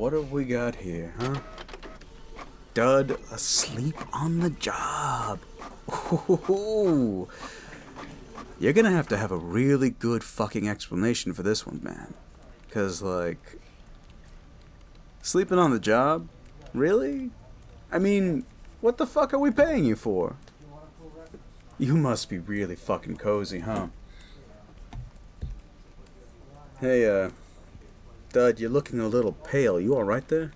what have we got here, huh? Dud asleep on the job. Ooh. You're gonna have to have a really good fucking explanation for this one, man. 'Cause, like, sleeping on the job? Really? I mean, what the fuck are we paying you for? You must be really fucking cozy, huh? Hey, Dud, you're looking a little pale. You alright there?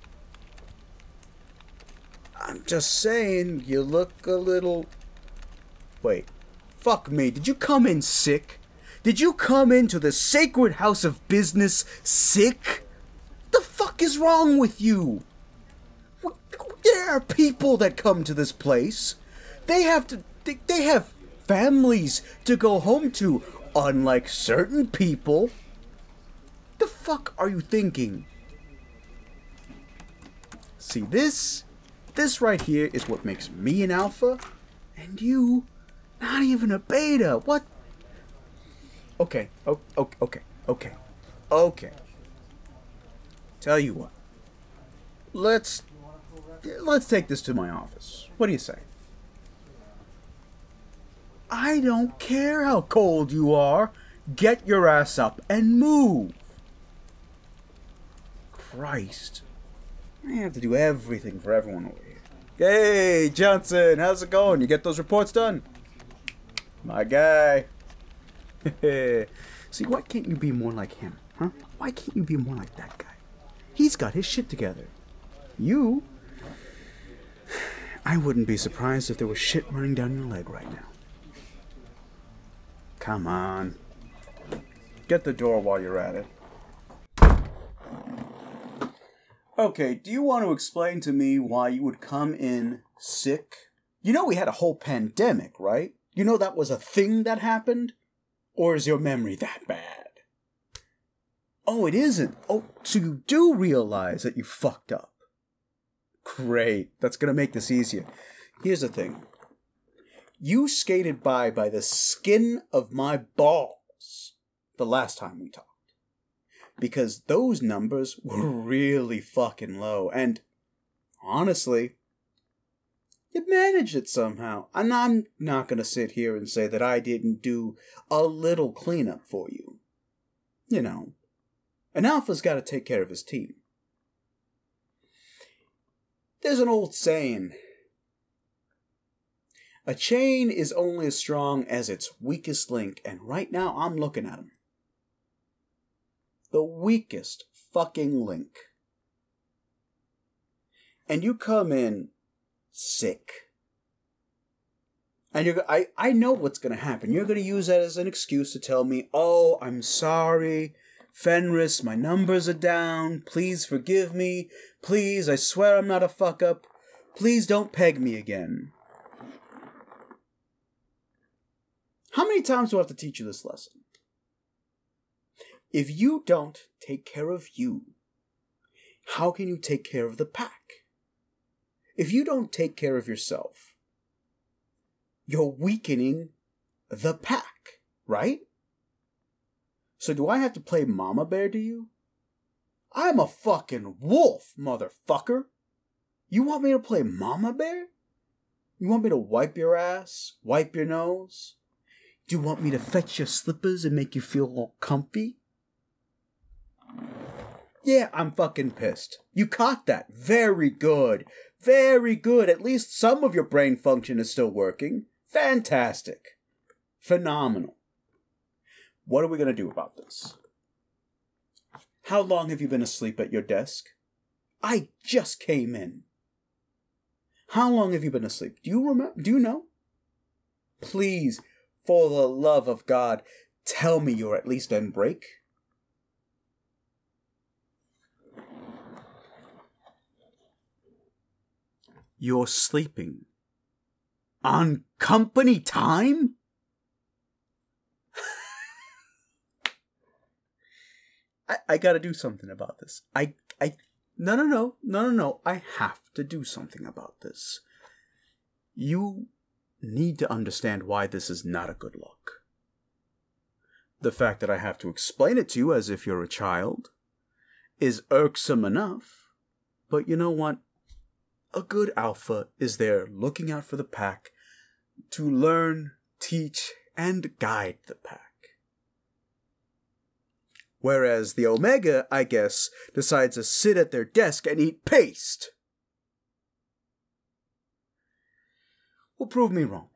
I'm just saying, you look a little... Wait. Fuck me, did you come in sick? Did you come into the sacred house of business sick? The fuck is wrong with you? There are people that come to this place. They have families to go home to, unlike certain people. The fuck are you thinking? See, this right here is what makes me an alpha, and you, not even a beta. What? Okay. Tell you what. Let's take this to my office. What do you say? I don't care how cold you are. Get your ass up and move. Christ. I have to do everything for everyone over here. Hey, Johnson, how's it going? You get those reports done? My guy. See, why can't you be more like him, huh? Why can't you be more like that guy? He's got his shit together. You... I wouldn't be surprised if there was shit running down your leg right now. Come on. Get the door while you're at it. Okay, do you want to explain to me why you would come in sick? You know we had a whole pandemic, right? You know that was a thing that happened? Or is your memory that bad? Oh, it isn't. Oh, so you do realize that you fucked up. Great. That's gonna make this easier. Here's the thing. You skated by the skin of my balls the last time we talked. Because those numbers were really fucking low. And honestly, you managed it somehow. And I'm not going to sit here and say that I didn't do a little cleanup for you. You know, an alpha's got to take care of his team. There's an old saying. A chain is only as strong as its weakest link. And right now I'm looking at him. The weakest fucking link. And you come in sick. And I know what's going to happen. You're going to use that as an excuse to tell me, oh, I'm sorry, Fenris, my numbers are down. Please forgive me. Please, I swear I'm not a fuck up. Please don't peg me again. How many times do I have to teach you this lesson? If you don't take care of you, how can you take care of the pack? If you don't take care of yourself, you're weakening the pack, right? So do I have to play mama bear to you? I'm a fucking wolf, motherfucker. You want me to play mama bear? You want me to wipe your ass? Wipe your nose? Do you want me to fetch your slippers and make you feel all comfy? Yeah, I'm fucking pissed. You caught that. Very good. Very good. At least some of your brain function is still working. Fantastic. Phenomenal. What are we going to do about this? How long have you been asleep at your desk? I just came in. How long have you been asleep? Do you remember? Do you know? Please, for the love of God, tell me you're at least on break. You're sleeping. On company time? I gotta do something about this. No. I have to do something about this. You need to understand why this is not a good look. The fact that I have to explain it to you as if you're a child is irksome enough. But you know what? A good alpha is there looking out for the pack to learn, teach, and guide the pack. Whereas the Omega, I guess, decides to sit at their desk and eat paste. Well, prove me wrong.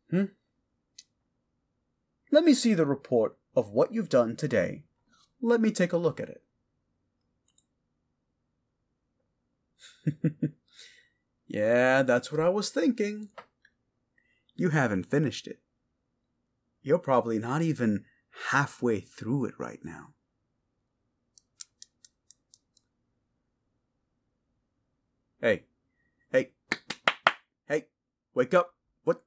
Let me see the report of what you've done today. Let me take a look at it. Yeah, that's what I was thinking. You haven't finished it. You're probably not even halfway through it right now. Hey, wake up. What?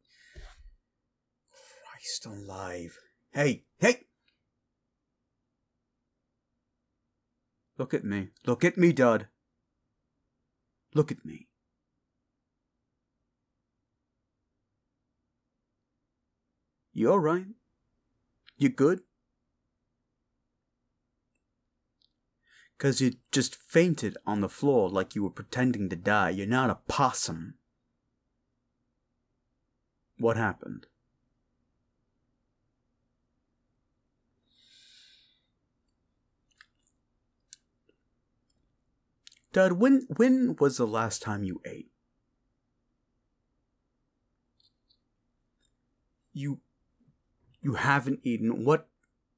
Christ alive. Hey. Look at me, Dud. Look at me. You all right? You good? 'Cause you just fainted on the floor like you were pretending to die. You're not a possum. What happened? Dad, when was the last time you ate? You haven't eaten. What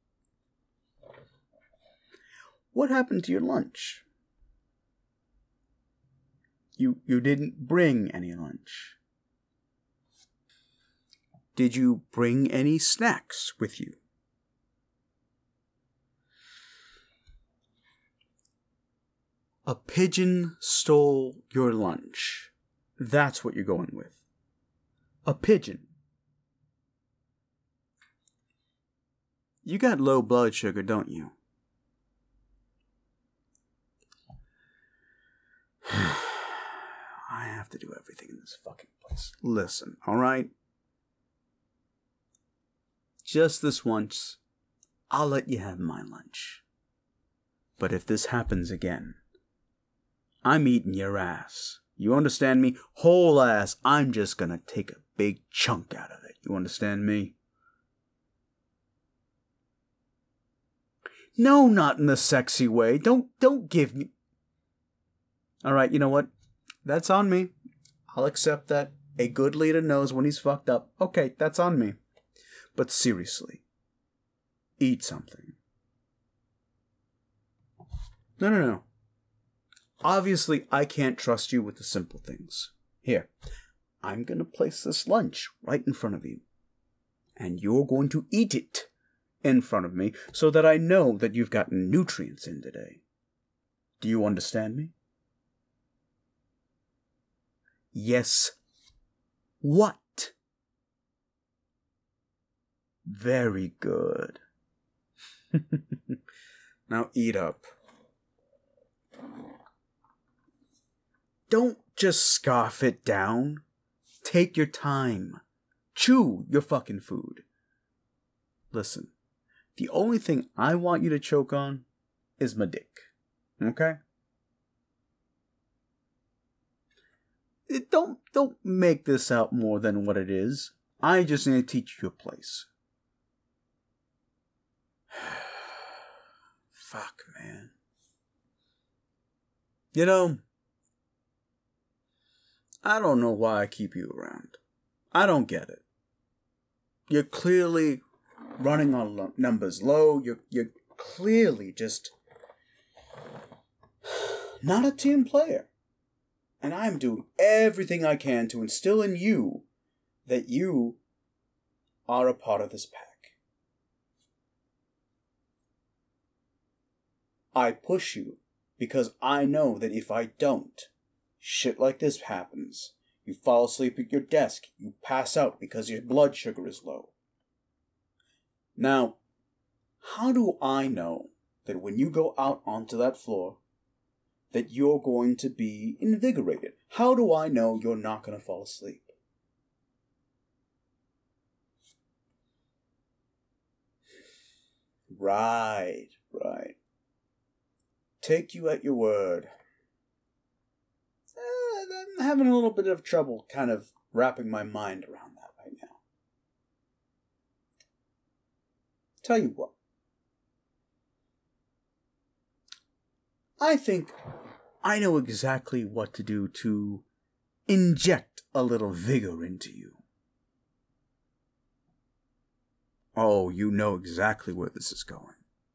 happened to your lunch? You didn't bring any lunch. Did you bring any snacks with you? A pigeon stole your lunch. That's what you're going with. A pigeon. You got low blood sugar, don't you? I have to do everything in this fucking place. Listen, alright? Just this once, I'll let you have my lunch. But if this happens again, I'm eating your ass. You understand me? Whole ass. I'm just gonna take a big chunk out of it. You understand me? No, not in the sexy way. Don't give me... Alright, you know what? That's on me. I'll accept that. A good leader knows when he's fucked up. Okay, that's on me. But seriously, eat something. No. Obviously, I can't trust you with the simple things. Here, I'm going to place this lunch right in front of you. And you're going to eat it in front of me so that I know that you've gotten nutrients in today. Do you understand me? Yes. What? Very good. Now eat up. Don't just scarf it down. Take your time. Chew your fucking food. Listen, the only thing I want you to choke on is my dick. Okay? Don't make this out more than what it is. I just need to teach you a place. Fuck, man. You know, I don't know why I keep you around. I don't get it. You're clearly running on numbers low. You're clearly just not a team player. And I'm doing everything I can to instill in you that you are a part of this pack. I push you because I know that if I don't, shit like this happens. You fall asleep at your desk. You pass out because your blood sugar is low. Now, how do I know that when you go out onto that floor, that you're going to be invigorated? How do I know you're not going to fall asleep? Right. Take you at your word. having a little bit of trouble kind of wrapping my mind around that right now. Tell you what. I think I know exactly what to do to inject a little vigor into you. Oh, you know exactly where this is going.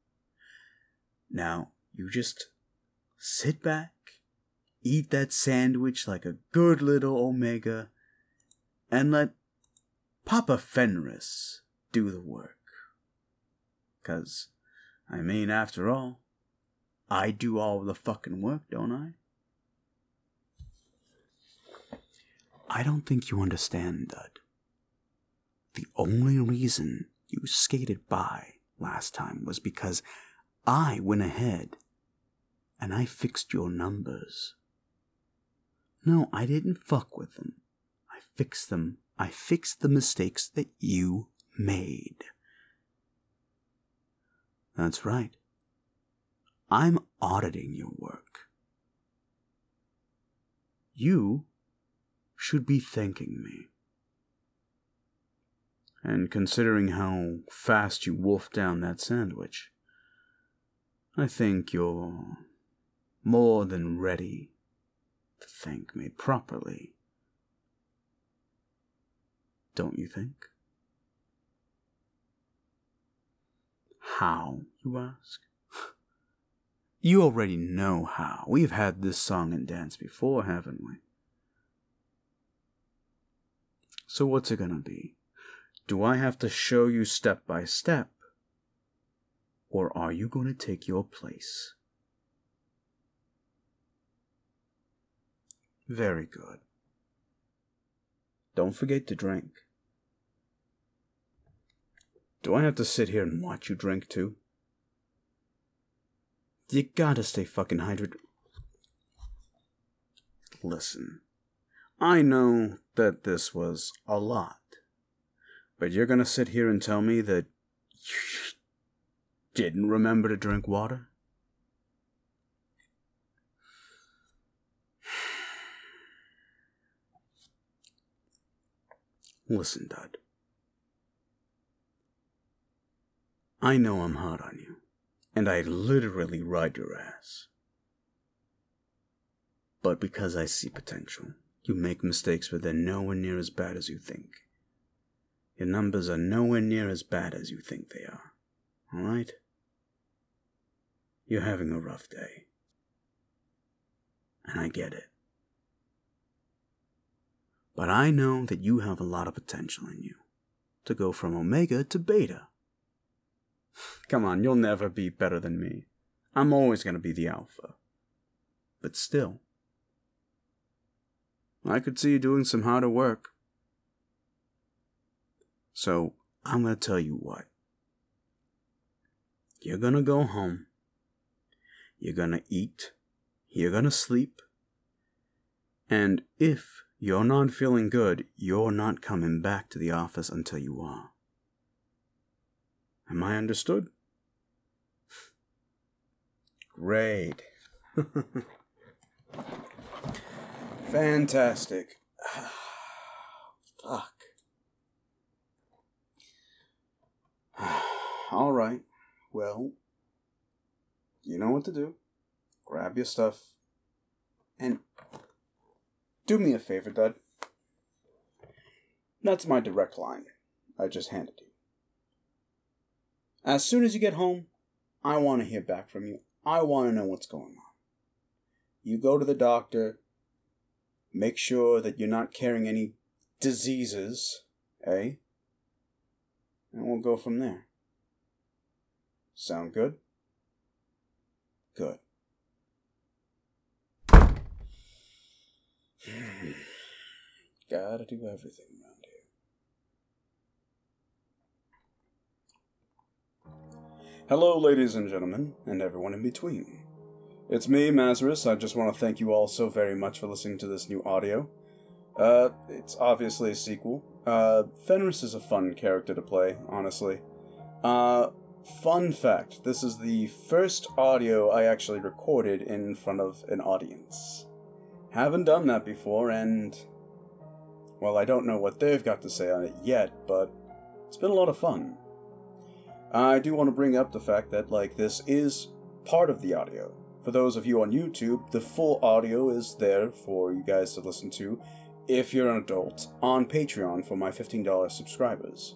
Now, you just sit back, eat that sandwich like a good little Omega, and let Papa Fenris do the work. 'Cause, I mean, after all, I do all the fucking work, don't I? I don't think you understand, Dud. The only reason you skated by last time was because I went ahead and I fixed your numbers. No, I didn't fuck with them. I fixed them. I fixed the mistakes that you made. That's right. I'm auditing your work. You should be thanking me. And considering how fast you wolfed down that sandwich, I think you're more than ready to thank me properly. Don't you think? How, you ask? You already know how. We've had this song and dance before, haven't we? So what's it gonna be? Do I have to show you step by step? Or are you gonna take your place? Very good. Don't forget to drink. Do I have to sit here and watch you drink too? You gotta stay fucking hydrated. Listen, I know that this was a lot, but you're gonna sit here and tell me that you didn't remember to drink water? Listen, Dud. I know I'm hard on you, and I literally ride your ass. But because I see potential, you make mistakes, but they're nowhere near as bad as you think. Your numbers are nowhere near as bad as you think they are. Alright? You're having a rough day. And I get it. But I know that you have a lot of potential in you to go from Omega to Beta. Come on, you'll never be better than me. I'm always going to be the Alpha. But still, I could see you doing some harder work. So, I'm going to tell you what. You're going to go home. You're going to eat. You're going to sleep. And if you're not feeling good, you're not coming back to the office until you are. Am I understood? Great. Fantastic. Fuck. All right. Well, you know what to do. Grab your stuff. And do me a favor, Dud. That's my direct line I just handed you. As soon as you get home, I want to hear back from you. I want to know what's going on. You go to the doctor. Make sure that you're not carrying any diseases, eh? And we'll go from there. Sound good? Good. Gotta do everything around here. Hello, ladies and gentlemen, and everyone in between. It's me, Mazarus. I just want to thank you all so very much for listening to this new audio. It's obviously a sequel. Fenris is a fun character to play, honestly. Fun fact, this is the first audio I actually recorded in front of an audience. Haven't done that before, and, well, I don't know what they've got to say on it yet, but it's been a lot of fun. I do want to bring up the fact that, like, this is part of the audio. For those of you on YouTube, the full audio is there for you guys to listen to if you're an adult on Patreon for my $15 subscribers.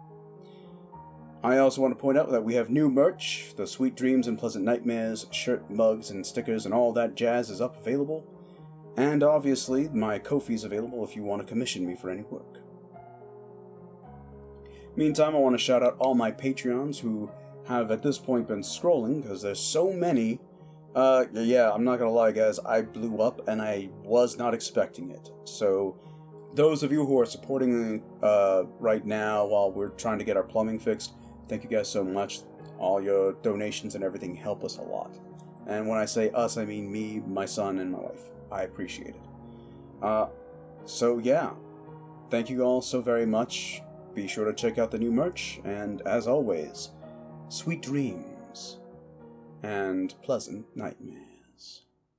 I also want to point out that we have new merch. The Sweet Dreams and Pleasant Nightmares shirt, mugs, and stickers and all that jazz is up available. And obviously, my Ko-fi's available if you want to commission me for any work. Meantime, I want to shout out all my Patreons who have at this point been scrolling, because there's so many. Yeah, I'm not gonna lie, guys, I blew up and I was not expecting it. So, those of you who are supporting right now while we're trying to get our plumbing fixed, thank you guys so much. All your donations and everything help us a lot. And when I say us, I mean me, my son, and my wife. I appreciate it. So yeah, thank you all so very much. Be sure to check out the new merch, and as always, sweet dreams and pleasant nightmares.